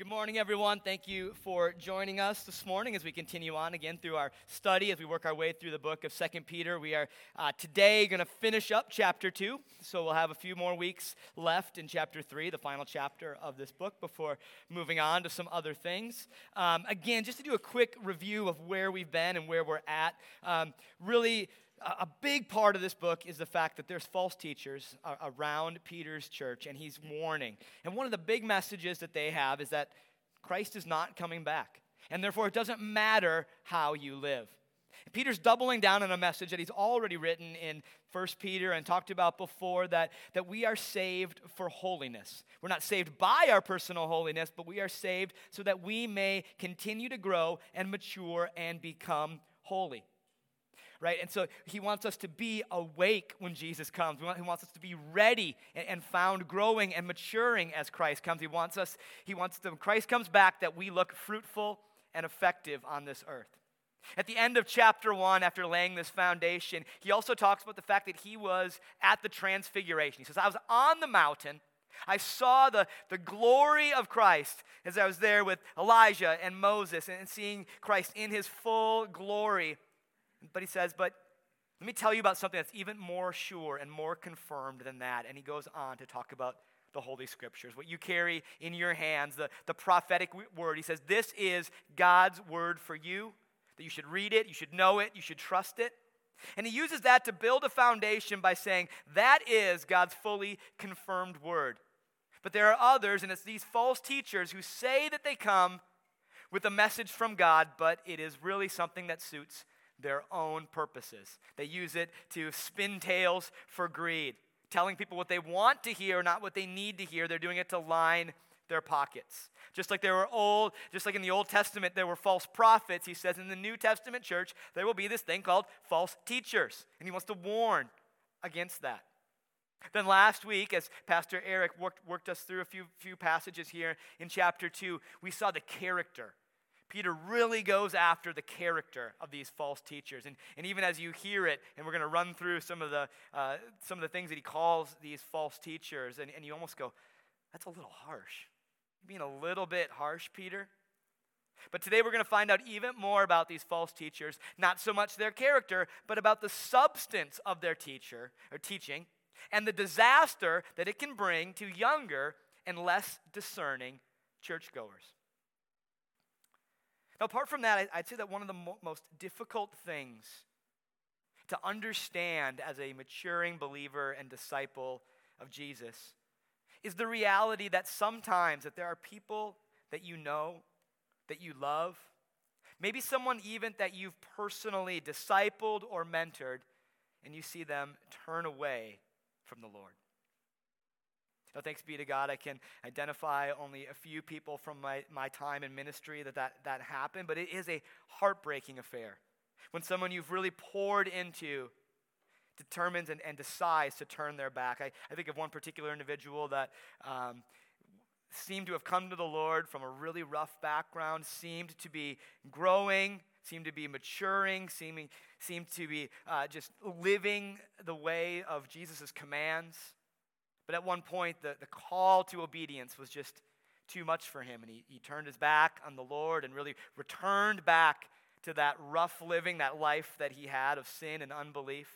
Good morning, everyone. Thank you for joining us this morning as we continue on again through our study, as we work our way through the book of 2 Peter. We are today going to finish up chapter 2, so we'll have a few more weeks left in chapter 3, the final chapter of this book, before moving on to some other things. Again, just to do a quick review of where we've been and where we're at, really, a big part of this book is the fact that there's false teachers around Peter's church, and he's warning. And one of the big messages that they have is that Christ is not coming back, and therefore it doesn't matter how you live. And Peter's doubling down on a message that he's already written in 1 Peter and talked about before, that we are saved for holiness. We're not saved by our personal holiness, but we are saved so that we may continue to grow and mature and become holy. Right? And so he wants us to be awake when Jesus comes. He wants us to be ready and found growing and maturing as Christ comes. He wants when Christ comes back, that we look fruitful and effective on this earth. At the end of chapter 1, after laying this foundation, he also talks about the fact that he was at the transfiguration. He says, I was on the mountain. I saw the glory of Christ as I was there with Elijah and Moses and seeing Christ in his full glory. But he says, but let me tell you about something that's even more sure and more confirmed than that. And he goes on to talk about the Holy Scriptures, what you carry in your hands, the prophetic word. He says, this is God's word for you, that you should read it, you should know it, you should trust it. And he uses that to build a foundation by saying, that is God's fully confirmed word. But there are others, and it's these false teachers who say that they come with a message from God, but it is really something that suits their own purposes. They use it to spin tales for greed, telling people what they want to hear, not what they need to hear. They're doing it to line their pockets. Just like in the Old Testament, there were false prophets. He says in the New Testament church, there will be this thing called false teachers. And he wants to warn against that. Then last week, as Pastor Eric worked us through a few passages here in chapter 2, we saw the character. Peter really goes after the character of these false teachers. And even as you hear it, and we're going to run through some of the things that he calls these false teachers, and you almost go, that's a little harsh. You're being a little bit harsh, Peter. But today we're going to find out even more about these false teachers, not so much their character, but about the substance of their teaching, and the disaster that it can bring to younger and less discerning churchgoers. Now, apart from that, I'd say that one of the most difficult things to understand as a maturing believer and disciple of Jesus is the reality that sometimes that there are people that you know, that you love, maybe someone even that you've personally discipled or mentored, and you see them turn away from the Lord. Now, thanks be to God, I can identify only a few people from my time in ministry that happened, but it is a heartbreaking affair. When someone you've really poured into determines and decides to turn their back. I think of one particular individual that seemed to have come to the Lord from a really rough background, seemed to be growing, seemed to be maturing, seemed to be just living the way of Jesus' commands. But at one point, the call to obedience was just too much for him, and he turned his back on the Lord and really returned back to that rough living, that life that he had of sin and unbelief.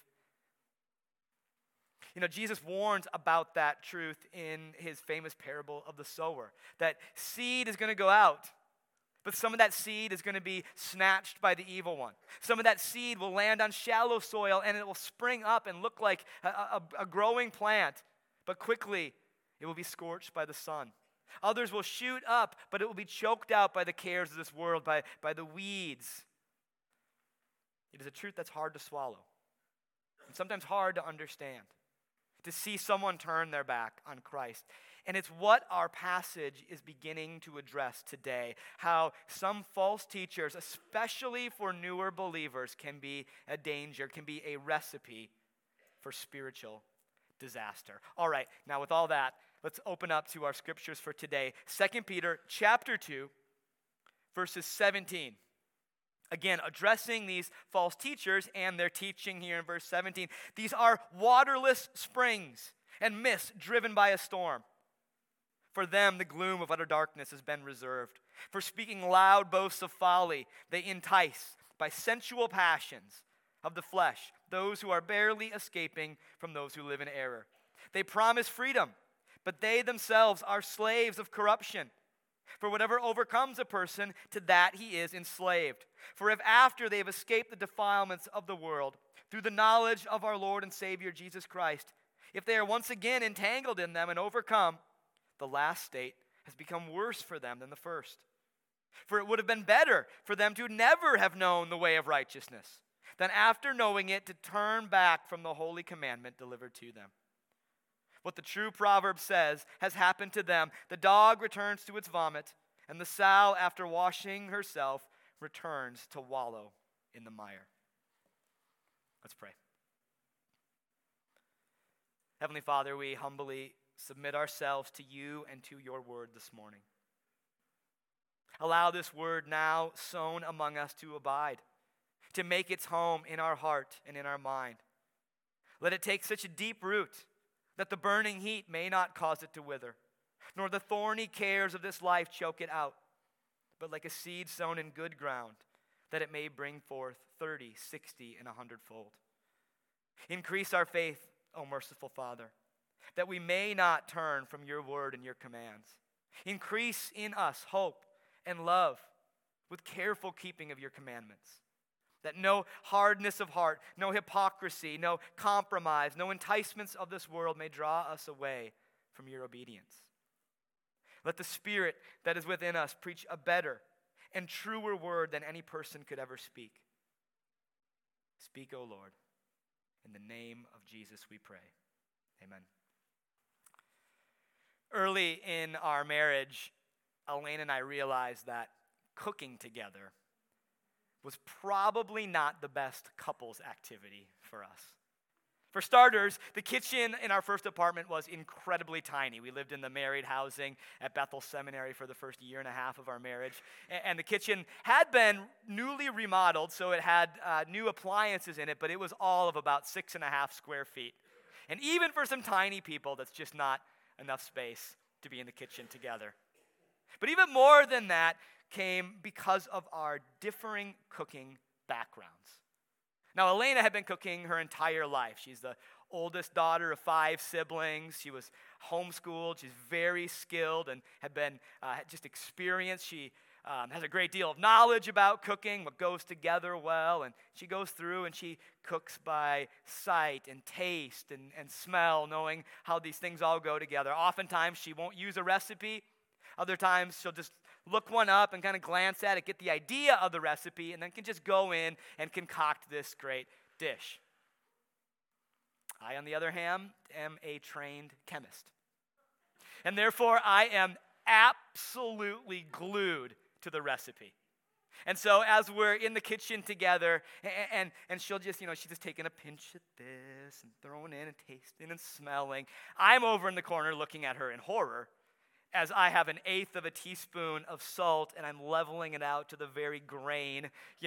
You know, Jesus warns about that truth in his famous parable of the sower, that seed is going to go out, but some of that seed is going to be snatched by the evil one. Some of that seed will land on shallow soil, and it will spring up and look like a growing plant. But quickly, it will be scorched by the sun. Others will shoot up, but it will be choked out by the cares of this world, by the weeds. It is a truth that's hard to swallow, and sometimes hard to understand, to see someone turn their back on Christ. And it's what our passage is beginning to address today, how some false teachers, especially for newer believers, can be a danger, can be a recipe for spiritual disaster. All right, now with all that, let's open up to our scriptures for today. 2 Peter chapter 2, verses 17. Again, addressing these false teachers and their teaching here in verse 17. These are waterless springs and mists driven by a storm. For them, the gloom of utter darkness has been reserved. For speaking loud boasts of folly, they entice by sensual passions of the flesh those who are barely escaping from those who live in error. They promise freedom, but they themselves are slaves of corruption. For whatever overcomes a person, to that he is enslaved. For if after they have escaped the defilements of the world, through the knowledge of our Lord and Savior Jesus Christ, if they are once again entangled in them and overcome, the last state has become worse for them than the first. For it would have been better for them to never have known the way of righteousness, than after knowing it to turn back from the holy commandment delivered to them. What the true proverb says has happened to them. The dog returns to its vomit, and the sow, after washing herself, returns to wallow in the mire. Let's pray. Heavenly Father, we humbly submit ourselves to you and to your word this morning. Allow this word now sown among us to abide, to make its home in our heart and in our mind. Let it take such a deep root that the burning heat may not cause it to wither, nor the thorny cares of this life choke it out, but like a seed sown in good ground, that it may bring forth 30, 60, and 100-fold. Increase our faith, O merciful Father, that we may not turn from your word and your commands. Increase in us hope and love with careful keeping of your commandments, that no hardness of heart, no hypocrisy, no compromise, no enticements of this world may draw us away from your obedience. Let the Spirit that is within us preach a better and truer word than any person could ever speak. Speak, O Lord. In the name of Jesus we pray. Amen. Early in our marriage, Elaine and I realized that cooking together was probably not the best couples activity for us. For starters, the kitchen in our first apartment was incredibly tiny. We lived in the married housing at Bethel Seminary for the first year and a half of our marriage. And the kitchen had been newly remodeled, so it had new appliances in it, but it was all of about 6.5 square feet. And even for some tiny people, that's just not enough space to be in the kitchen together. But even more than that came because of our differing cooking backgrounds. Now, Elena had been cooking her entire life. She's the oldest daughter of 5 siblings. She was homeschooled. She's very skilled and had been just experienced. She has a great deal of knowledge about cooking, what goes together well. And she goes through and she cooks by sight and taste and smell, knowing how these things all go together. Oftentimes, she won't use a recipe. Other times, she'll just look one up and kind of glance at it, get the idea of the recipe, and then can just go in and concoct this great dish. I, on the other hand, am a trained chemist. And therefore, I am absolutely glued to the recipe. And so as we're in the kitchen together, and she'll just, she's just taking a pinch of this and throwing in and tasting and smelling. I'm over in the corner looking at her in horror, as I have 1/8 of a teaspoon of salt and I'm leveling it out to the very grain,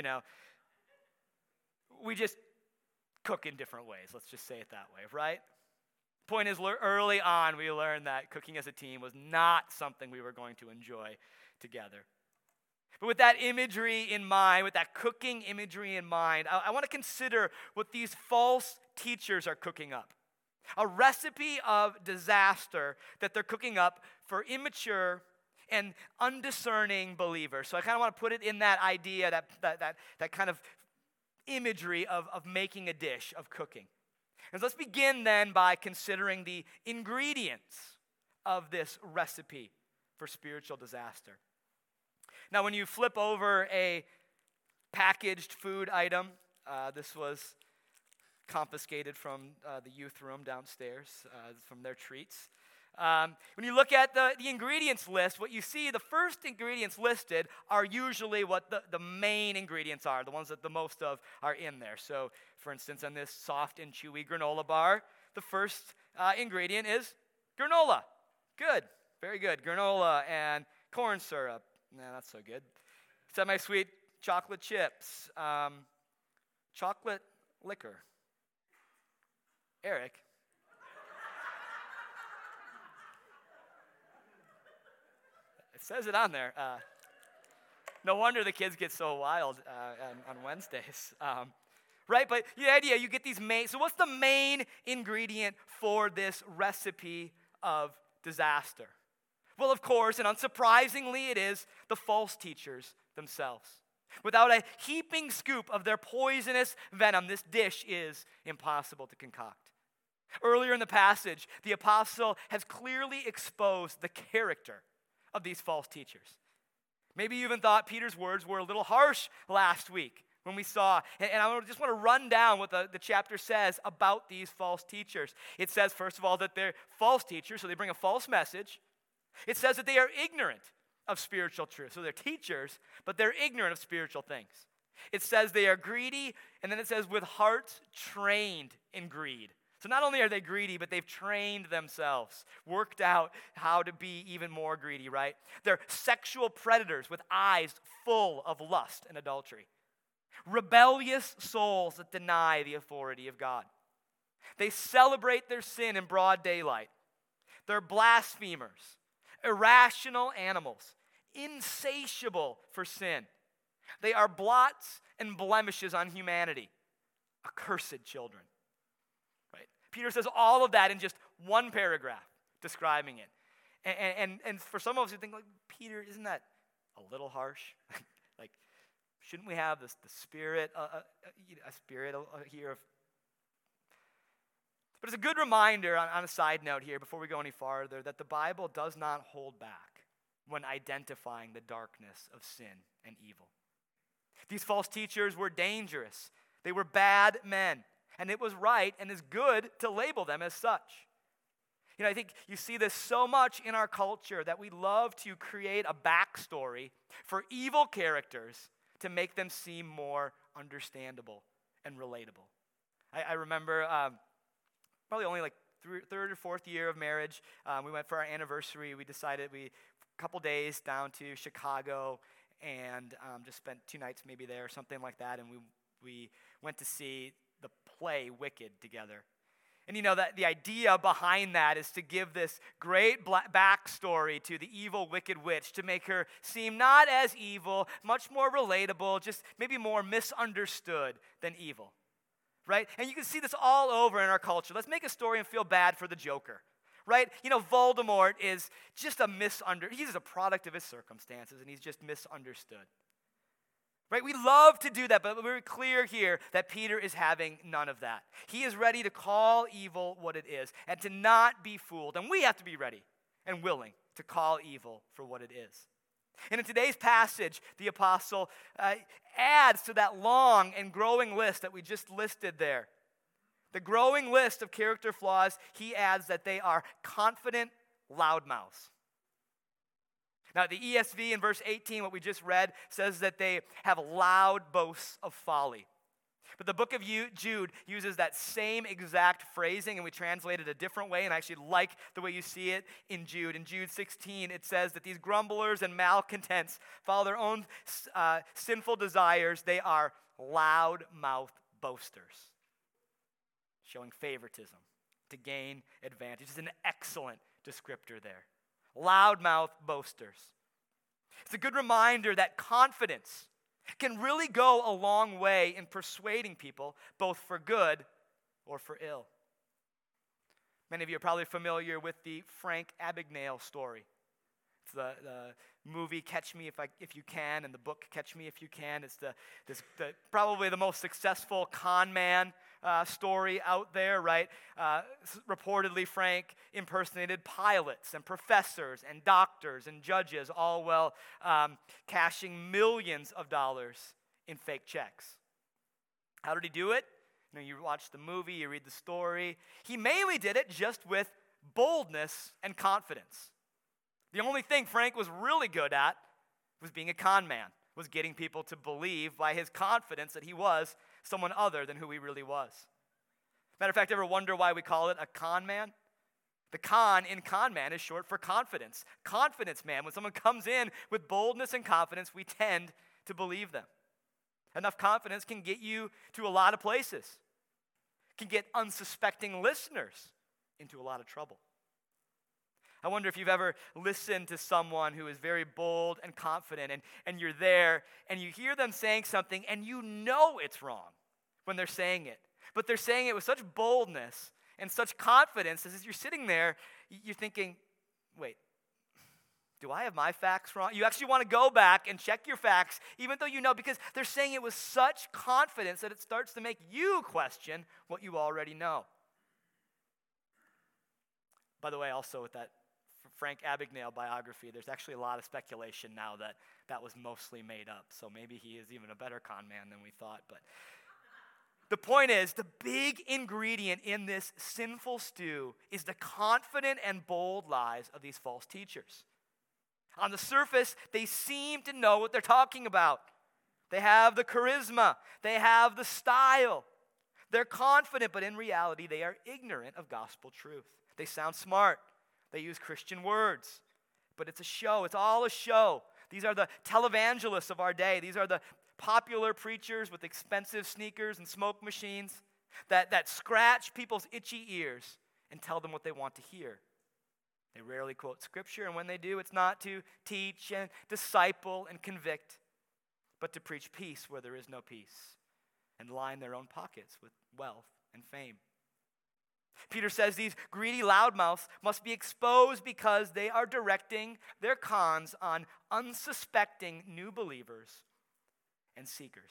We just cook in different ways. Let's just say it that way, right? Point is, early on, we learned that cooking as a team was not something we were going to enjoy together. But with that imagery in mind, with that cooking imagery in mind, I want to consider what these false teachers are cooking up. A recipe of disaster that they're cooking up for immature and undiscerning believers. So I kind of want to put it in that idea, that kind of imagery of making a dish, of cooking. And so let's begin then by considering the ingredients of this recipe for spiritual disaster. Now, when you flip over a packaged food item, this was confiscated from the youth room downstairs, from their treats. When you look at the ingredients list, what you see, the first ingredients listed are usually what the main ingredients are, the ones that the most of are in there. So, for instance, on this soft and chewy granola bar, the first ingredient is granola. Good, very good. Granola and corn syrup. Nah, not so good. Semi-sweet chocolate chips. Chocolate liquor. Eric. says it on there. No wonder the kids get so wild on Wednesdays. Right? But the idea, you get these main. So what's the main ingredient for this recipe of disaster? Well, of course, and unsurprisingly, it is the false teachers themselves. Without a heaping scoop of their poisonous venom, this dish is impossible to concoct. Earlier in the passage, the apostle has clearly exposed the character of these false teachers. Maybe you even thought Peter's words were a little harsh last week when we saw, and I just want to run down what the chapter says about these false teachers. It says, first of all, that they're false teachers, so they bring a false message. It says that they are ignorant of spiritual truth. So they're teachers, but they're ignorant of spiritual things. It says they are greedy, and then it says with hearts trained in greed. So not only are they greedy, but they've trained themselves, worked out how to be even more greedy, right? They're sexual predators with eyes full of lust and adultery. Rebellious souls that deny the authority of God. They celebrate their sin in broad daylight. They're blasphemers, irrational animals, insatiable for sin. They are blots and blemishes on humanity, accursed children. Right? Peter says all of that in just one paragraph describing it. And for some of us who think, like, Peter, isn't that a little harsh? Like, shouldn't we have the spirit, a spirit here of... But it's a good reminder, on a side note here, before we go any farther, that the Bible does not hold back when identifying the darkness of sin and evil. These false teachers were dangerous. They were bad men. And it was right and is good to label them as such. You know, I think you see this so much in our culture that we love to create a backstory for evil characters to make them seem more understandable and relatable. I remember... probably only like third or fourth year of marriage. We went for our anniversary. We decided a couple days down to Chicago and just spent 2 nights maybe there or something like that. And we went to see the play Wicked together. And you know that the idea behind that is to give this great backstory to the evil wicked witch, to make her seem not as evil, much more relatable, just maybe more misunderstood than evil. Right? And you can see this all over in our culture. Let's make a story and feel bad for the Joker. Right? You know, Voldemort is just he's a product of his circumstances, and he's just misunderstood. Right? We love to do that, but we're very clear here that Peter is having none of that. He is ready to call evil what it is and to not be fooled. And we have to be ready and willing to call evil for what it is. And in today's passage, the apostle adds to that long and growing list that we just listed there. The growing list of character flaws, he adds that they are confident loudmouths. Now, the ESV in verse 18, what we just read, says that they have loud boasts of folly. But the book of Jude uses that same exact phrasing, and we translate it a different way, and I actually like the way you see it in Jude. In Jude 16, it says that these grumblers and malcontents follow their own sinful desires. They are loud-mouthed boasters, showing favoritism to gain advantage. It's an excellent descriptor there. Loud-mouthed boasters. It's a good reminder that confidence can really go a long way in persuading people, both for good or for ill. Many of you are probably familiar with the Frank Abagnale story. It's the movie Catch Me If You Can, and the book Catch Me If You Can. It's probably the most successful con man story out there, right? Reportedly, Frank impersonated pilots and professors and doctors and judges, all while cashing millions of dollars in fake checks. How did he do it? You know, you watch the movie, you read the story. He mainly did it just with boldness and confidence. The only thing Frank was really good at was being a con man, was getting people to believe by his confidence that he was someone other than who he really was. Matter of fact, ever wonder why we call it a con man? The con in con man is short for confidence. Confidence man, when someone comes in with boldness and confidence, we tend to believe them. Enough confidence can get you to a lot of places, can get unsuspecting listeners into a lot of trouble. I wonder if you've ever listened to someone who is very bold and confident, and you're there, and you hear them saying something, and you know it's wrong when they're saying it. But they're saying it with such boldness and such confidence, as you're sitting there, you're thinking, wait, do I have my facts wrong? You actually want to go back and check your facts, even though you know, because they're saying it with such confidence that it starts to make you question what you already know. By the way, also with that Frank Abagnale biography, there's actually a lot of speculation now that that was mostly made up. So maybe he is even a better con man than we thought. But the point is, the big ingredient in this sinful stew is the confident and bold lies of these false teachers. On the surface, they seem to know what they're talking about. They have the charisma. They have the style. They're confident, but in reality, they are ignorant of gospel truth. They sound smart. They use Christian words, but it's a show. It's all a show. These are the televangelists of our day. These are the popular preachers with expensive sneakers and smoke machines that scratch people's itchy ears and tell them what they want to hear. They rarely quote Scripture, and when they do, it's not to teach and disciple and convict, but to preach peace where there is no peace and line their own pockets with wealth and fame. Peter says these greedy loudmouths must be exposed because they are directing their cons on unsuspecting new believers and seekers.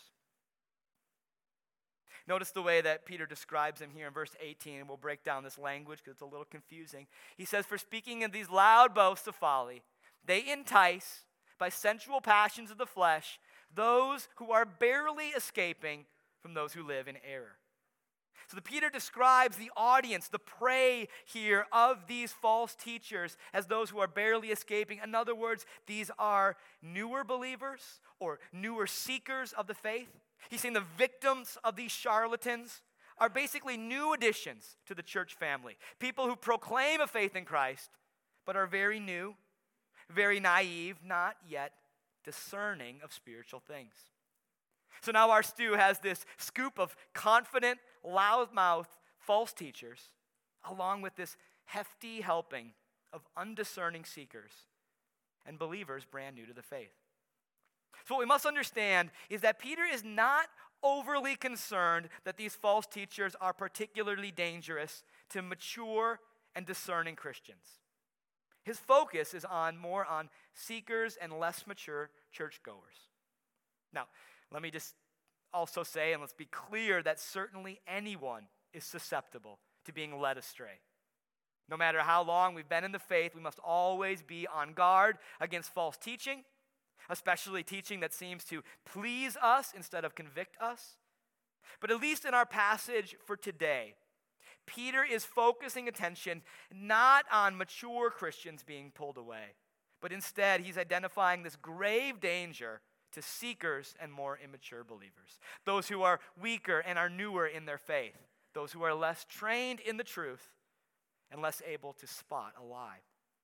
Notice the way that Peter describes them here in verse 18, and we'll break down this language because it's a little confusing. He says, for speaking of these loud boasts of folly, they entice by sensual passions of the flesh those who are barely escaping from those who live in error. So Peter describes the audience, the prey here of these false teachers as those who are barely escaping. In other words, these are newer believers or newer seekers of the faith. He's saying the victims of these charlatans are basically new additions to the church family. People who proclaim a faith in Christ, but are very new, very naive, not yet discerning of spiritual things. So now our stew has this scoop of confident, loudmouth false teachers, along with this hefty helping of undiscerning seekers and believers brand new to the faith. So what we must understand is that Peter is not overly concerned that these false teachers are particularly dangerous to mature and discerning Christians. His focus is more on seekers and less mature churchgoers. Now, let me just also say, and let's be clear, that certainly anyone is susceptible to being led astray. No matter how long we've been in the faith, we must always be on guard against false teaching, especially teaching that seems to please us instead of convict us. But at least in our passage for today, Peter is focusing attention not on mature Christians being pulled away, but instead he's identifying this grave danger to seekers and more immature believers, those who are weaker and are newer in their faith, those who are less trained in the truth and less able to spot a lie.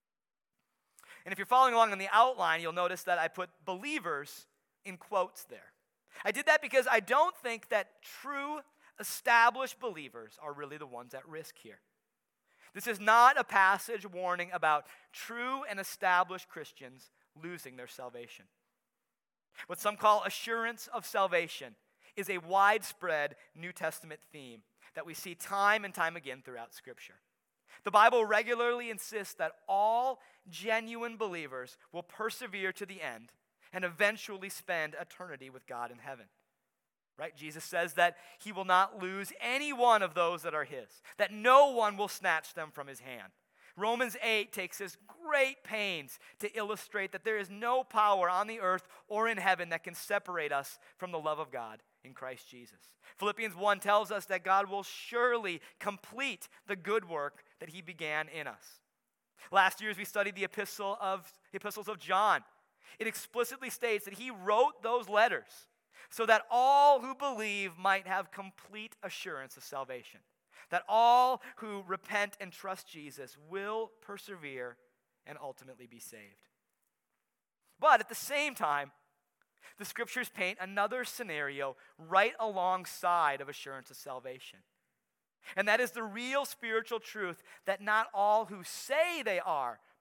And if you're following along in the outline, you'll notice that I put believers in quotes there. I did that because I don't think that true established believers are really the ones at risk here. This is not a passage warning about true and established Christians losing their salvation. What some call assurance of salvation is a widespread New Testament theme that we see time and time again throughout Scripture. The Bible regularly insists that all genuine believers will persevere to the end and eventually spend eternity with God in heaven. Right? Jesus says that he will not lose any one of those that are his, that no one will snatch them from his hand. Romans 8 takes this great pains to illustrate that there is no power on the earth or in heaven that can separate us from the love of God in Christ Jesus. Philippians 1 tells us that God will surely complete the good work that he began in us. Last year, as we studied the epistles of John, it explicitly states that he wrote those letters so that all who believe might have complete assurance of salvation, that all who repent and trust Jesus will persevere and ultimately be saved. But at the same time, the Scriptures paint another scenario right alongside of assurance of salvation. And that is the real spiritual truth that not all who say they are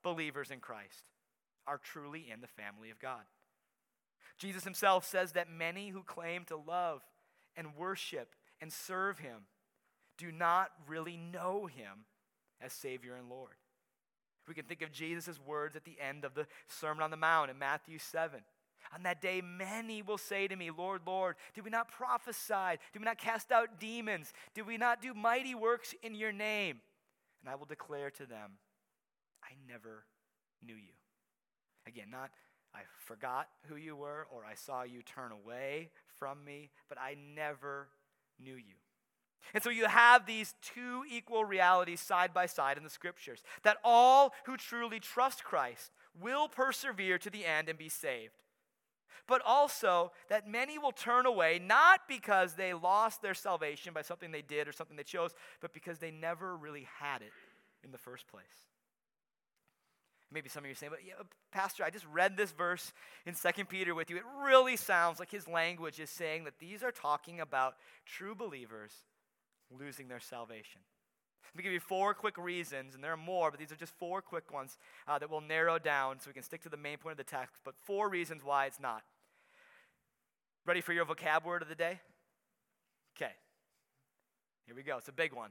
believers in Christ are truly in the family of God. Jesus himself says that many who claim to love and worship and serve him do not really know him as Savior and Lord. We can think of Jesus' words at the end of the Sermon on the Mount in Matthew 7. On that day, many will say to me, Lord, Lord, did we not prophesy? Did we not cast out demons? Did we not do mighty works in your name? And I will declare to them, I never knew you. Again, not I forgot who you were or I saw you turn away from me, but I never knew you. And so you have these two equal realities side by side in the scriptures, that all who truly trust Christ will persevere to the end and be saved. But also that many will turn away, not because they lost their salvation by something they did or something they chose, but because they never really had it in the first place. Maybe some of you are saying, but yeah, Pastor, I just read this verse in 2 Peter with you. It really sounds like his language is saying that these are talking about true believers losing their salvation. Let me give you 4 quick reasons, and there are more, but these are just 4 quick ones that we'll narrow down so we can stick to the main point of the text, but 4 reasons why it's not. Ready for your vocab word of the day? Okay. Here we go. It's a big one.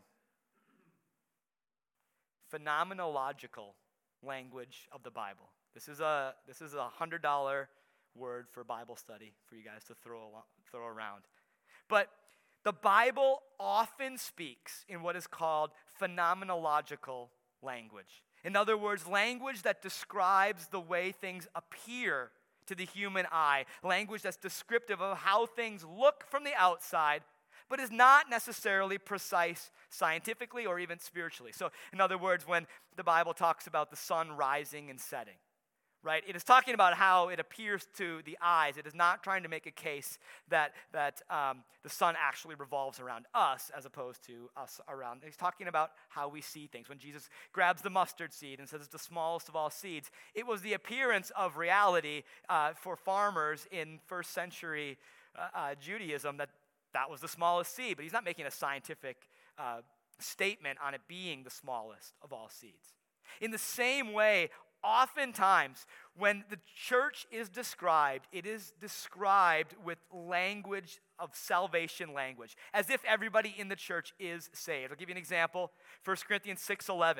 Phenomenological language of the Bible. This is a $100 word for Bible study for you guys to throw around. But the Bible often speaks in what is called phenomenological language. In other words, language that describes the way things appear to the human eye, language that's descriptive of how things look from the outside, but is not necessarily precise scientifically or even spiritually. So, in other words, when the Bible talks about the sun rising and setting, right, it is talking about how it appears to the eyes. It is not trying to make a case that the sun actually revolves around us as opposed to us around. He's talking about how we see things. When Jesus grabs the mustard seed and says it's the smallest of all seeds, it was the appearance of reality for farmers in first century Judaism that was the smallest seed, but he's not making a scientific statement on it being the smallest of all seeds. In the same way, oftentimes, when the church is described, it is described with language of salvation language, as if everybody in the church is saved. I'll give you an example. 1 Corinthians 6:11.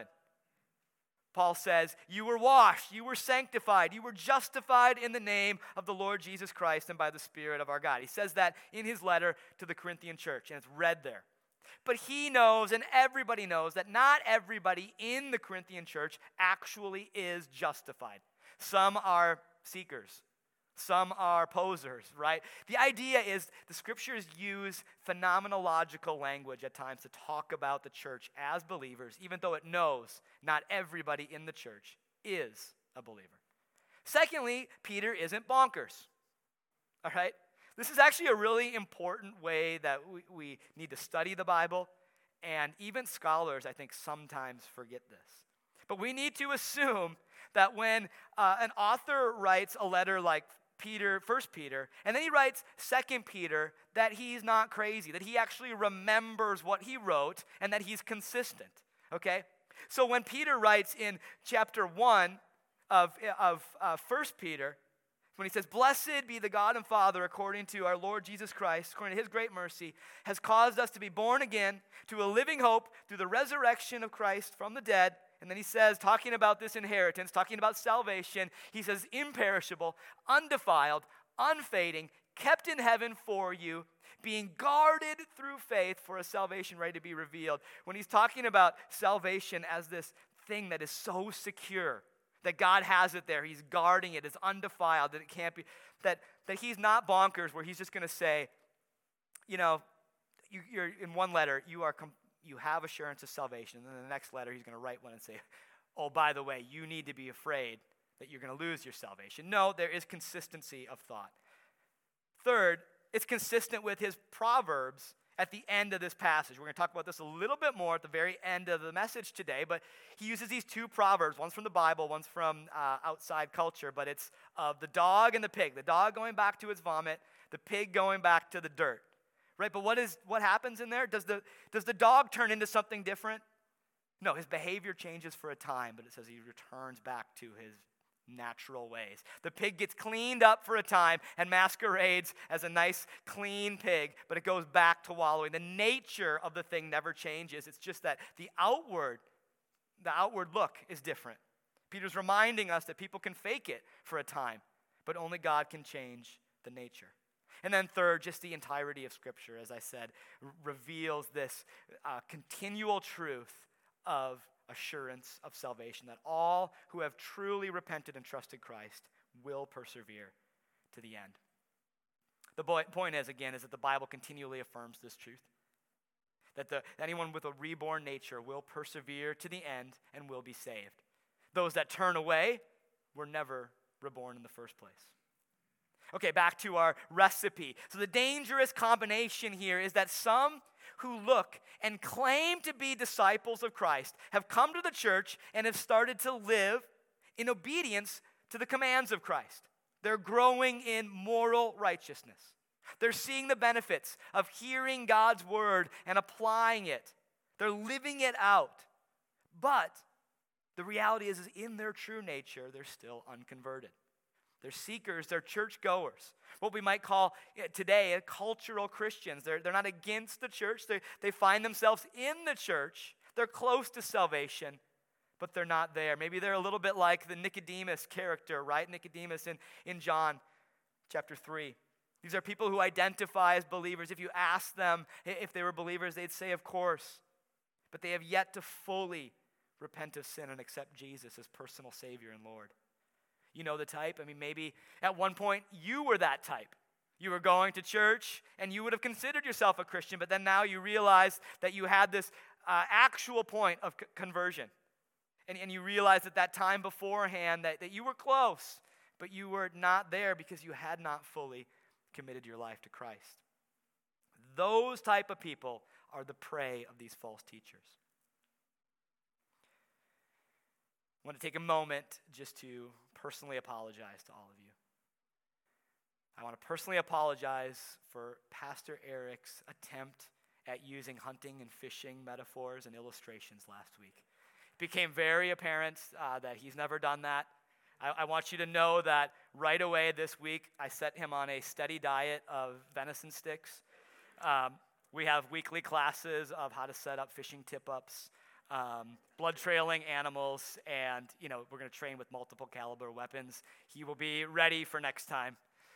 Paul says, you were washed, you were sanctified, you were justified in the name of the Lord Jesus Christ and by the Spirit of our God. He says that in his letter to the Corinthian church, and it's read there. But he knows, and everybody knows, that not everybody in the Corinthian church actually is justified. Some are seekers. Some are posers, right? The idea is the scriptures use phenomenological language at times to talk about the church as believers, even though it knows not everybody in the church is a believer. Secondly, Peter isn't bonkers, all right? This is actually a really important way that we need to study the Bible, and even scholars, I think, sometimes forget this. But we need to assume that when an author writes a letter like Peter, 1 Peter, and then he writes 2 Peter, that he's not crazy, that he actually remembers what he wrote, and that he's consistent, okay? So when Peter writes in chapter 1 of 1 Peter, when he says, blessed be the God and Father according to our Lord Jesus Christ, according to his great mercy, has caused us to be born again to a living hope through the resurrection of Christ from the dead. And then he says, talking about this inheritance, talking about salvation, he says, imperishable, undefiled, unfading, kept in heaven for you, being guarded through faith for a salvation ready to be revealed. When he's talking about salvation as this thing that is so secure, that God has it there, he's guarding it, it's undefiled, that it can't be, that he's not bonkers where he's just going to say, you know, you're in one letter, you have assurance of salvation. And then the next letter, he's going to write one and say, oh, by the way, you need to be afraid that you're going to lose your salvation. No, there is consistency of thought. Third, it's consistent with his Proverbs at the end of this passage. We're going to talk about this a little bit more at the very end of the message today, but he uses these 2 Proverbs. One's from the Bible, one's from outside culture, but it's of the dog and the pig. The dog going back to its vomit, the pig going back to the dirt. Right, but what happens in there? Does the dog turn into something different? No, his behavior changes for a time, but it says he returns back to his natural ways. The pig gets cleaned up for a time and masquerades as a nice, clean pig, but it goes back to wallowing. The nature of the thing never changes. It's just that the outward look is different. Peter's reminding us that people can fake it for a time, but only God can change the nature. And then third, just the entirety of Scripture, as I said, reveals this continual truth of assurance of salvation, that all who have truly repented and trusted Christ will persevere to the end. The point is that the Bible continually affirms this truth, that anyone with a reborn nature will persevere to the end and will be saved. Those that turn away were never reborn in the first place. Okay, back to our recipe. So the dangerous combination here is that some who look and claim to be disciples of Christ have come to the church and have started to live in obedience to the commands of Christ. They're growing in moral righteousness. They're seeing the benefits of hearing God's word and applying it. They're living it out. But the reality is in their true nature, they're still unconverted. They're seekers, they're churchgoers. What we might call today cultural Christians. They're not against the church. They find themselves in the church. They're close to salvation, but they're not there. Maybe they're a little bit like the Nicodemus character, right? Nicodemus in John chapter 3. These are people who identify as believers. If you ask them if they were believers, they'd say, of course. But they have yet to fully repent of sin and accept Jesus as personal Savior and Lord. You know the type. I mean, maybe at one point you were that type. You were going to church and you would have considered yourself a Christian, but then now you realize that you had this actual point of conversion. And you realize at that time beforehand that you were close, but you were not there because you had not fully committed your life to Christ. Those type of people are the prey of these false teachers. I want to take a moment just to personally apologize to all of you. I want to personally apologize for Pastor Eric's attempt at using hunting and fishing metaphors and illustrations last week. It became very apparent that he's never done that. I want you to know that right away this week, I set him on a steady diet of venison sticks. We have weekly classes of how to set up fishing tip-ups, blood trailing animals, and we're going to train with multiple caliber weapons. He will be ready for next time.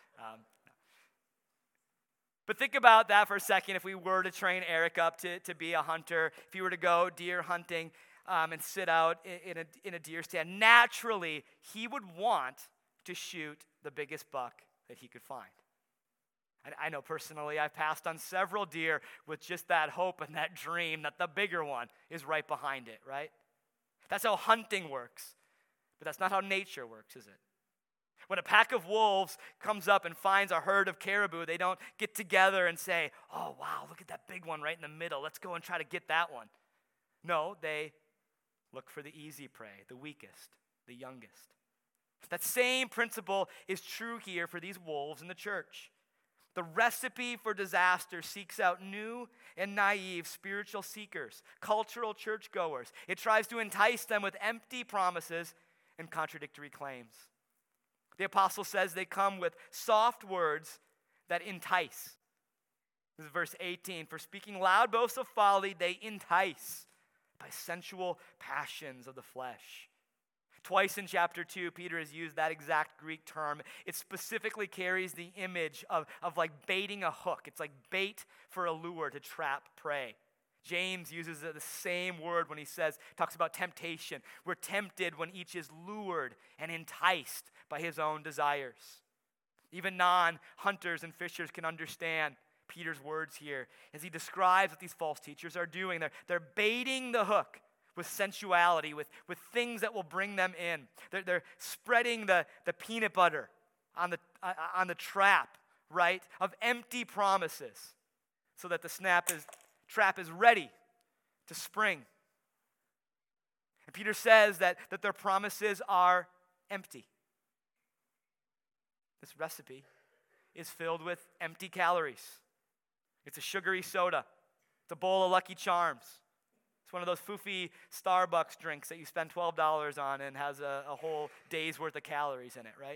But think about that for a second. If we were to train Eric up to be a hunter, if he were to go deer hunting and sit out in a deer stand, naturally he would want to shoot the biggest buck that he could find. And I know personally I've passed on several deer with just that hope and that dream that the bigger one is right behind it, right? That's how hunting works. But that's not how nature works, is it? When a pack of wolves comes up and finds a herd of caribou, they don't get together and say, oh, wow, look at that big one right in the middle. Let's go and try to get that one. No, they look for the easy prey, the weakest, the youngest. That same principle is true here for these wolves in the church. The recipe for disaster seeks out new and naive spiritual seekers, cultural churchgoers. It tries to entice them with empty promises and contradictory claims. The apostle says they come with soft words that entice. This is verse 18. For speaking loud boasts of folly, they entice by sensual passions of the flesh. Twice in chapter 2, Peter has used that exact Greek term. It specifically carries the image of like baiting a hook. It's like bait for a lure to trap prey. James uses the same word when he talks about temptation. We're tempted when each is lured and enticed by his own desires. Even non-hunters and fishers can understand Peter's words here as he describes what these false teachers are doing. They're baiting the hook with sensuality, with things that will bring them in. They're spreading the peanut butter on the trap, right, of empty promises so that the trap is ready to spring. And Peter says that their promises are empty. This recipe is filled with empty calories. It's a sugary soda. It's a bowl of Lucky Charms. It's one of those foofy Starbucks drinks that you spend $12 on and has a whole day's worth of calories in it, right?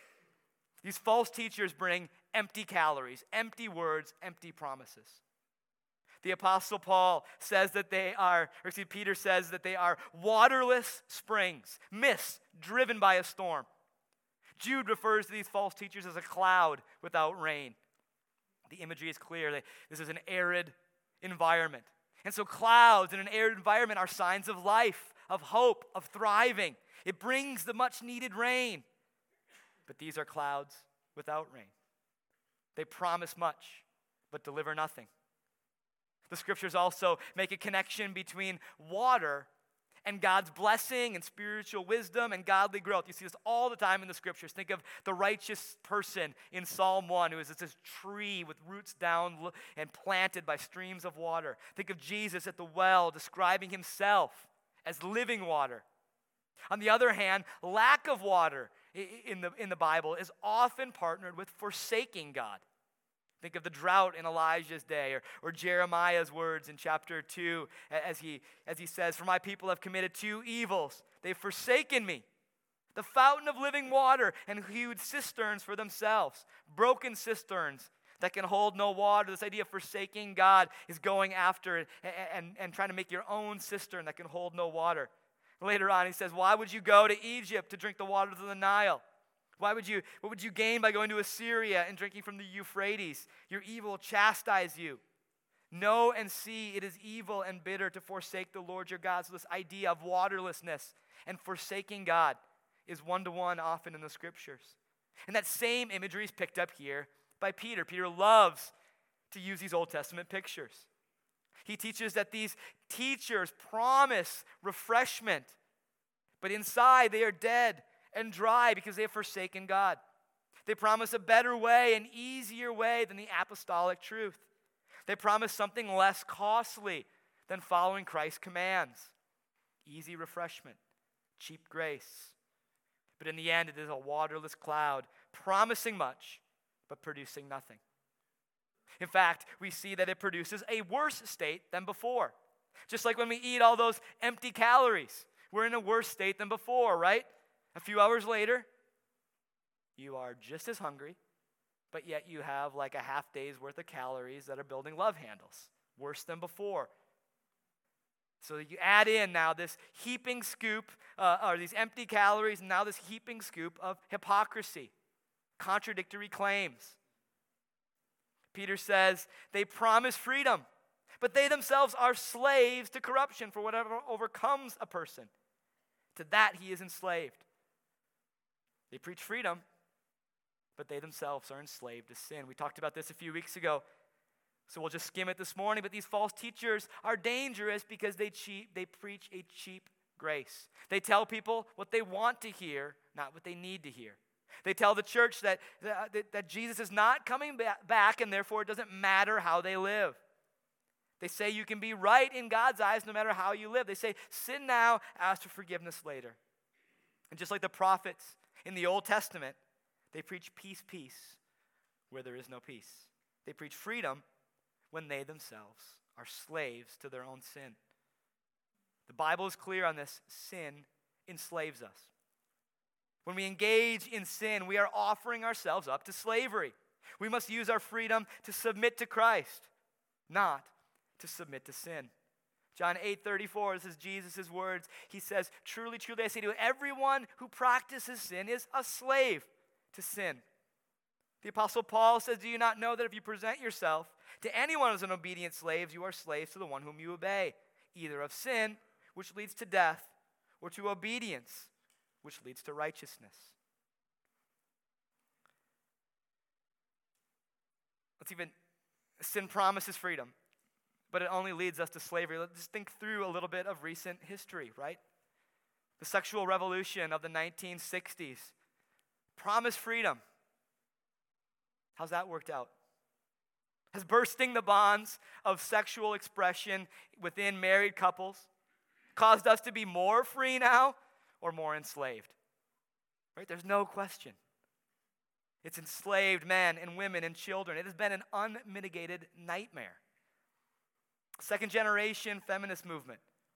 These false teachers bring empty calories, empty words, empty promises. The Apostle Paul says that Peter says that they are waterless springs, mists driven by a storm. Jude refers to these false teachers as a cloud without rain. The imagery is clear. This is an arid environment. And so clouds in an arid environment are signs of life, of hope, of thriving. It brings the much needed rain. But these are clouds without rain. They promise much, but deliver nothing. The scriptures also make a connection between water and God's blessing and spiritual wisdom and godly growth. You see this all the time in the scriptures. Think of the righteous person in Psalm 1 who is this tree with roots down and planted by streams of water. Think of Jesus at the well describing himself as living water. On the other hand, lack of water in the Bible is often partnered with forsaking God. Think of the drought in Elijah's day, or Jeremiah's words in chapter 2 as he says, "For my people have committed two evils. They've forsaken me, the fountain of living water, and hewed cisterns for themselves." Broken cisterns that can hold no water. This idea of forsaking God is going after it and trying to make your own cistern that can hold no water. Later on, he says, "Why would you go to Egypt to drink the waters of the Nile? What would you gain by going to Assyria and drinking from the Euphrates? Your evil will chastise you. Know and see it is evil and bitter to forsake the Lord your God." So this idea of waterlessness and forsaking God is one-to-one often in the scriptures. And that same imagery is picked up here by Peter. Peter loves to use these Old Testament pictures. He teaches that these teachers promise refreshment, but inside they are dead and dry because they have forsaken God. They promise a better way, an easier way than the apostolic truth. They promise something less costly than following Christ's commands. Easy refreshment, cheap grace. But in the end, it is a waterless cloud, promising much, but producing nothing. In fact, we see that it produces a worse state than before. Just like when we eat all those empty calories, we're in a worse state than before, right? A few hours later, you are just as hungry, but yet you have like a half day's worth of calories that are building love handles. Worse than before. So you add in now this heaping scoop, or these empty calories, and now this heaping scoop of hypocrisy, contradictory claims. Peter says they promise freedom, but they themselves are slaves to corruption for whatever overcomes a person. To that he is enslaved. They preach freedom, but they themselves are enslaved to sin. We talked about this a few weeks ago, so we'll just skim it this morning. But these false teachers are dangerous because they preach a cheap grace. They tell people what they want to hear, not what they need to hear. They tell the church that Jesus is not coming back, and therefore it doesn't matter how they live. They say you can be right in God's eyes no matter how you live. They say, sin now, ask for forgiveness later. And just like the prophets in the Old Testament, they preach peace, peace, where there is no peace. They preach freedom when they themselves are slaves to their own sin. The Bible is clear on this. Sin enslaves us. When we engage in sin, we are offering ourselves up to slavery. We must use our freedom to submit to Christ, not to submit to sin. John 8:34, this is Jesus' words. He says, "Truly, truly, I say to you, everyone who practices sin is a slave to sin." The Apostle Paul says, "Do you not know that if you present yourself to anyone as an obedient slave, you are slaves to the one whom you obey, either of sin, which leads to death, or to obedience, which leads to righteousness." Sin promises freedom, but it only leads us to slavery. Let's just think through a little bit of recent history, right? The sexual revolution of the 1960s promised freedom. How's that worked out? Has bursting the bonds of sexual expression within married couples caused us to be more free now or more enslaved? Right? There's no question. It's enslaved men and women and children. It has been an unmitigated nightmare. Second generation feminist movement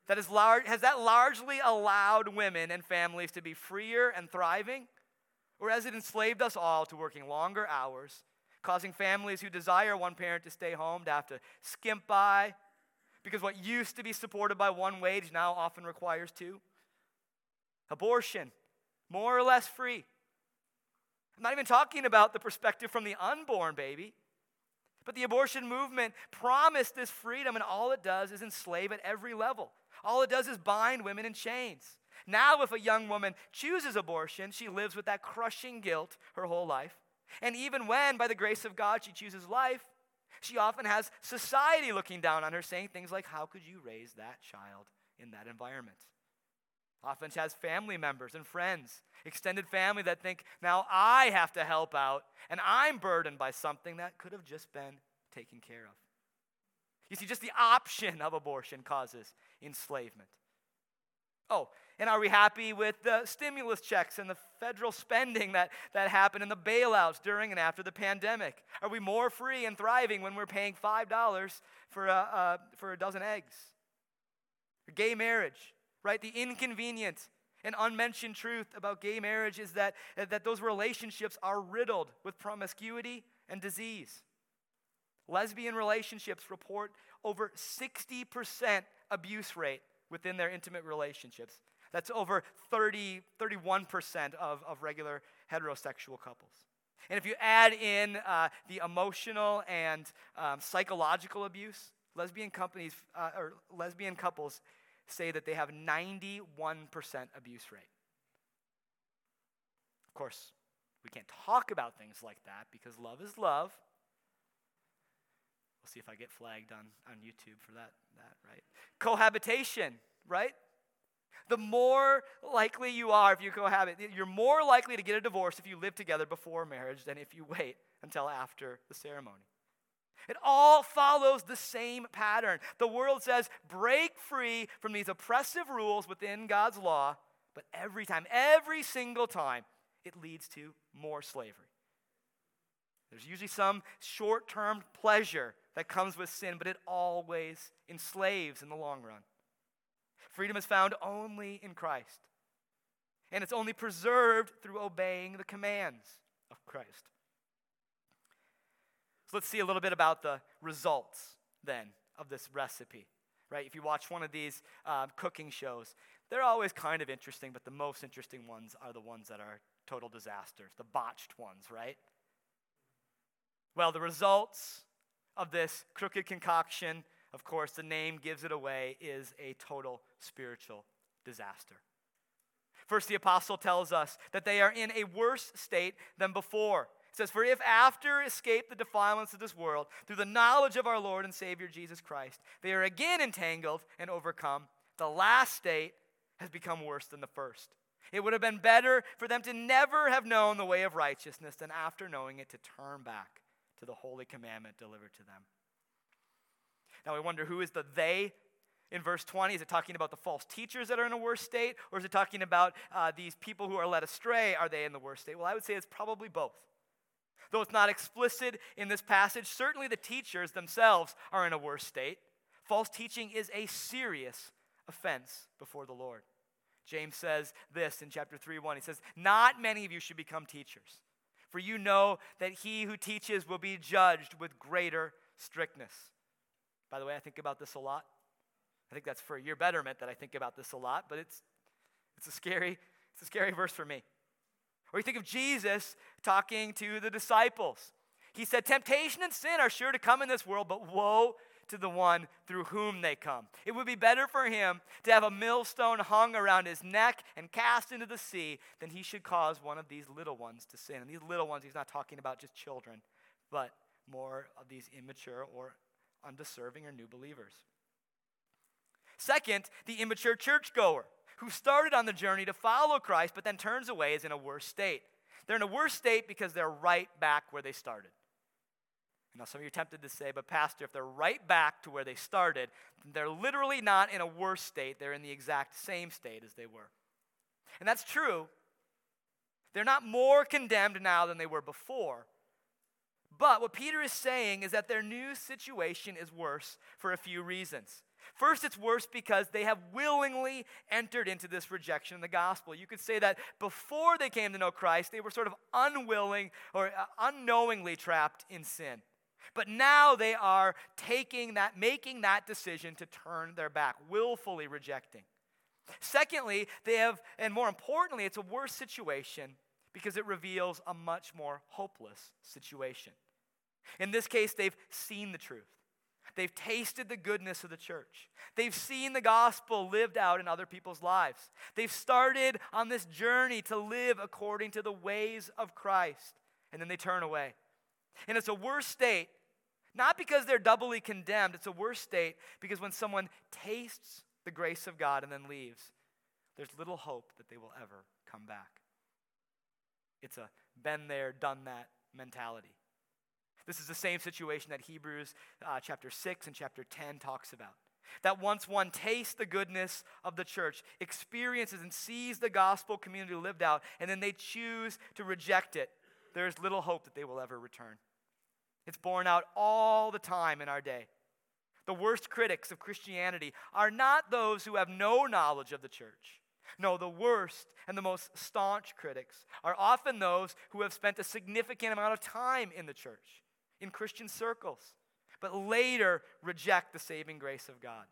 Has that largely allowed women and families to be freer and thriving? Or has it enslaved us all to working longer hours, causing families who desire one parent to stay home to have to skimp by because what used to be supported by one wage now often requires two? Abortion, more or less free. I'm not even talking about the perspective from the unborn baby, but the abortion movement promised this freedom, and all it does is enslave at every level. All it does is bind women in chains. Now, if a young woman chooses abortion, she lives with that crushing guilt her whole life. And even when, by the grace of God, she chooses life, she often has society looking down on her, saying things like, how could you raise that child in that environment? Often she has family members and friends, extended family that think, now I have to help out, and I'm burdened by something that could have just been taken care of. You see, just the option of abortion causes enslavement. Oh, and are we happy with the stimulus checks and the federal spending that happened and the bailouts during and after the pandemic? Are we more free and thriving when we're paying $5 for a dozen eggs? Gay marriage, right? The inconvenient and unmentioned truth about gay marriage is that those relationships are riddled with promiscuity and disease. Lesbian relationships report over 60% abuse rate within their intimate relationships. That's over 31% of regular heterosexual couples. And if you add in the emotional and psychological abuse, lesbian couples say that they have 91% abuse rate. Of course, we can't talk about things like that because love is love. We'll see if I get flagged on YouTube for that, right? Cohabitation, right? The more likely you are if you cohabit, you're more likely to get a divorce if you live together before marriage than if you wait until after the ceremony. It all follows the same pattern. The world says, break free from these oppressive rules within God's law, but every single time, it leads to more slavery. There's usually some short-term pleasure that comes with sin, but it always enslaves in the long run. Freedom is found only in Christ, and it's only preserved through obeying the commands of Christ. So let's see a little bit about the results then of this recipe, right? If you watch one of these cooking shows, they're always kind of interesting, but the most interesting ones are the ones that are total disasters, the botched ones, right? Well, the results of this crooked concoction, of course, the name gives it away, is a total spiritual disaster. First, the apostle tells us that they are in a worse state than before. It says, for if after escape the defilements of this world, through the knowledge of our Lord and Savior Jesus Christ, they are again entangled and overcome, the last state has become worse than the first. It would have been better for them to never have known the way of righteousness than after knowing it to turn back to the holy commandment delivered to them. Now we wonder, who is the they in verse 20? Is it talking about the false teachers that are in a worse state? Or is it talking about these people who are led astray? Are they in the worst state? Well, I would say it's probably both. Though it's not explicit in this passage, certainly the teachers themselves are in a worse state. False teaching is a serious offense before the Lord. James says this in chapter 3:1. He says, not many of you should become teachers, for you know that he who teaches will be judged with greater strictness. By the way, I think about this a lot. I think that's for your betterment that I think about this a lot, but it's a scary verse for me. Or you think of Jesus talking to the disciples. He said, temptation and sin are sure to come in this world, but woe to the one through whom they come. It would be better for him to have a millstone hung around his neck and cast into the sea than he should cause one of these little ones to sin. And these little ones, he's not talking about just children, but more of these immature or undeserving or new believers. Second, the immature churchgoer who started on the journey to follow Christ but then turns away is in a worse state. They're in a worse state because they're right back where they started. Now, some of you are tempted to say, but Pastor, if they're right back to where they started, they're literally not in a worse state. They're in the exact same state as they were. And that's true. They're not more condemned now than they were before. But what Peter is saying is that their new situation is worse for a few reasons. First, it's worse because they have willingly entered into this rejection of the gospel. You could say that before they came to know Christ, they were sort of unwilling or unknowingly trapped in sin. But now they are making that decision to turn their back, willfully rejecting. Secondly, and more importantly, it's a worse situation because it reveals a much more hopeless situation. In this case, they've seen the truth. They've tasted the goodness of the church. They've seen the gospel lived out in other people's lives. They've started on this journey to live according to the ways of Christ, and then they turn away. And it's a worse state, not because they're doubly condemned. It's a worse state because when someone tastes the grace of God and then leaves, there's little hope that they will ever come back. It's a been there, done that mentality. This is the same situation that Hebrews chapter 6 and chapter 10 talks about. That once one tastes the goodness of the church, experiences and sees the gospel community lived out, and then they choose to reject it, there is little hope that they will ever return. It's borne out all the time in our day. The worst critics of Christianity are not those who have no knowledge of the church. No, the worst and the most staunch critics are often those who have spent a significant amount of time in the church, in Christian circles, but later reject the saving grace of God.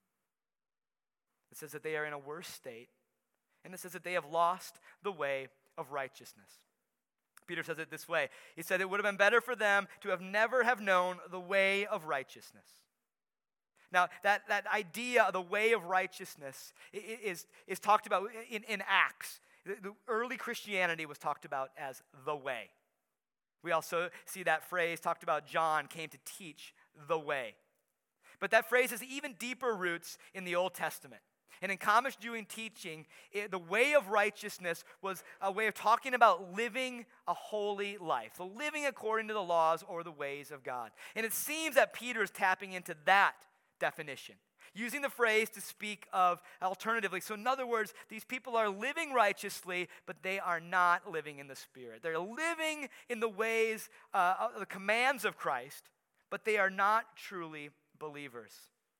It says that they are in a worse state, and it says that they have lost the way of righteousness. Peter says it this way. He said it would have been better for them to have never have known the way of righteousness. Now, that idea of the way of righteousness is talked about in Acts. The early Christianity was talked about as the way. We also see that phrase talked about John came to teach the way. But that phrase has even deeper roots in the Old Testament. And in common Jewish teaching, the way of righteousness was a way of talking about living a holy life, so living according to the laws or the ways of God. And it seems that Peter is tapping into that definition, using the phrase to speak of alternatively. So in other words, these people are living righteously, but they are not living in the Spirit. They're living in the ways, the commands of Christ, but they are not truly believers.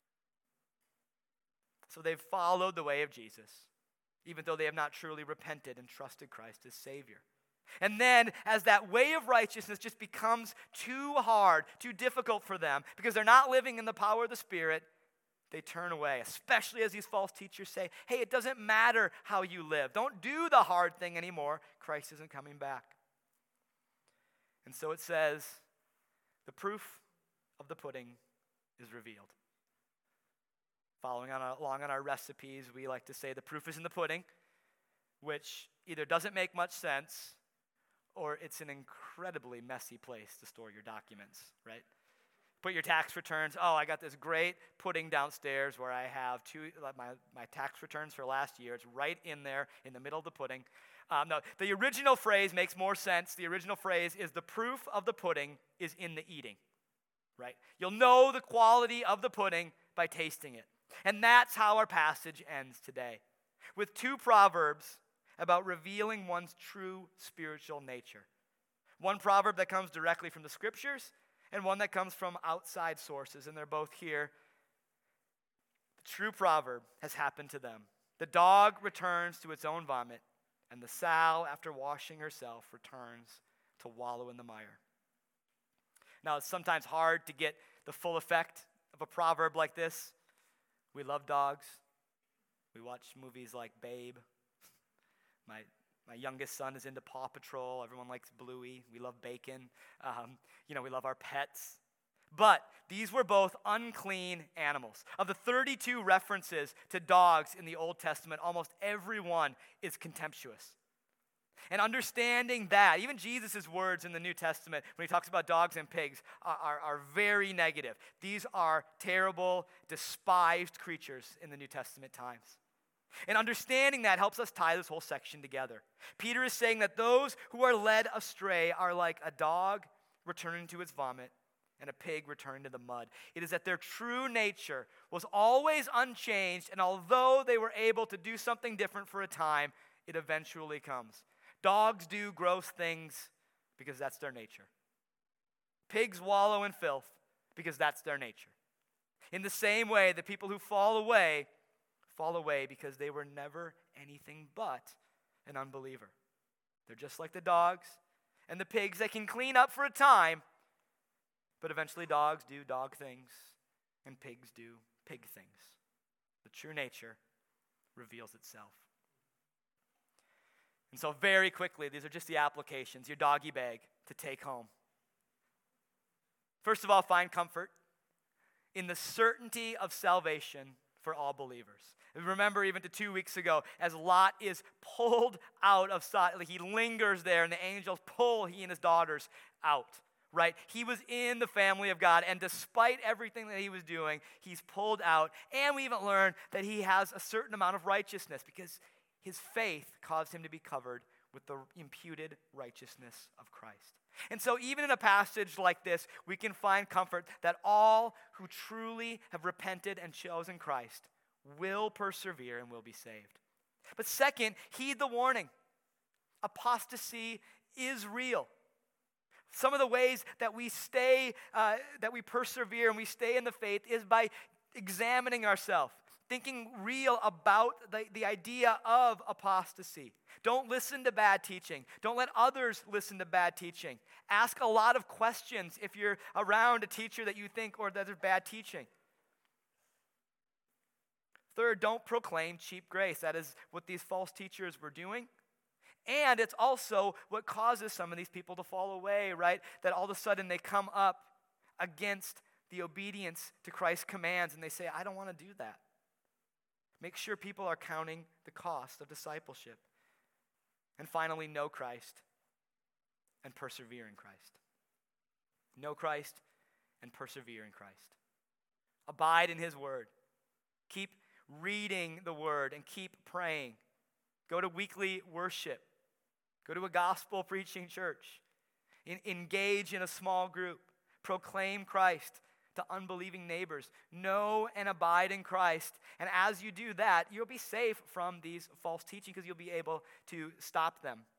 So they've followed the way of Jesus, even though they have not truly repented and trusted Christ as Savior. And then, as that way of righteousness just becomes too hard, too difficult for them, because they're not living in the power of the Spirit, they turn away, especially as these false teachers say, hey, it doesn't matter how you live. Don't do the hard thing anymore. Christ isn't coming back. And so it says, the proof of the pudding is revealed. Following along on our recipes, we like to say the proof is in the pudding, which either doesn't make much sense or it's an incredibly messy place to store your documents, right? Put your tax returns. Oh, I got this great pudding downstairs where I have my tax returns for last year. It's right in there in the middle of the pudding. No, the original phrase makes more sense. The original phrase is the proof of the pudding is in the eating, right? You'll know the quality of the pudding by tasting it. And that's how our passage ends today, with two proverbs about revealing one's true spiritual nature. One proverb that comes directly from the scriptures and one that comes from outside sources, and they're both here. The true proverb has happened to them. The dog returns to its own vomit, and the sow, after washing herself, returns to wallow in the mire. Now, it's sometimes hard to get the full effect of a proverb like this. We love dogs. We watch movies like Babe. My youngest son is into Paw Patrol. Everyone likes Bluey. We love bacon. We love our pets. But these were both unclean animals. Of the 32 references to dogs in the Old Testament, almost every one is contemptuous. And understanding that, even Jesus' words in the New Testament, when he talks about dogs and pigs, are very negative. These are terrible, despised creatures in the New Testament times. And understanding that helps us tie this whole section together. Peter is saying that those who are led astray are like a dog returning to its vomit and a pig returning to the mud. It is that their true nature was always unchanged, and although they were able to do something different for a time, it eventually comes. Dogs do gross things because that's their nature. Pigs wallow in filth because that's their nature. In the same way, the people who fall away because they were never anything but an unbeliever. They're just like the dogs and the pigs. They can clean up for a time, but eventually dogs do dog things and pigs do pig things. The true nature reveals itself. And so very quickly, these are just the applications, your doggy bag to take home. First of all, find comfort in the certainty of salvation for all believers. Remember even to 2 weeks ago, as Lot is pulled out of Sodom, he lingers there and the angels pull he and his daughters out, right? He was in the family of God, and despite everything that he was doing, he's pulled out. And we even learned that he has a certain amount of righteousness because his faith caused him to be covered with the imputed righteousness of Christ. And so even in a passage like this, we can find comfort that all who truly have repented and chosen Christ will persevere and will be saved. But second, heed the warning. Apostasy is real. Some of the ways that we persevere and we stay in the faith is by examining ourselves, thinking real about the idea of apostasy. Don't listen to bad teaching. Don't let others listen to bad teaching. Ask a lot of questions if you're around a teacher that you think or that there's bad teaching. Third, don't proclaim cheap grace. That is what these false teachers were doing. And it's also what causes some of these people to fall away, right? That all of a sudden they come up against the obedience to Christ's commands and they say, I don't want to do that. Make sure people are counting the cost of discipleship. And finally, know Christ and persevere in Christ. Know Christ and persevere in Christ. Abide in his word. Keep reading the word and keep praying. Go to weekly worship. Go to a gospel preaching church. Engage in a small group. Proclaim Christ to unbelieving neighbors. Know and abide in Christ. And as you do that, you'll be safe from these false teaching because you'll be able to stop them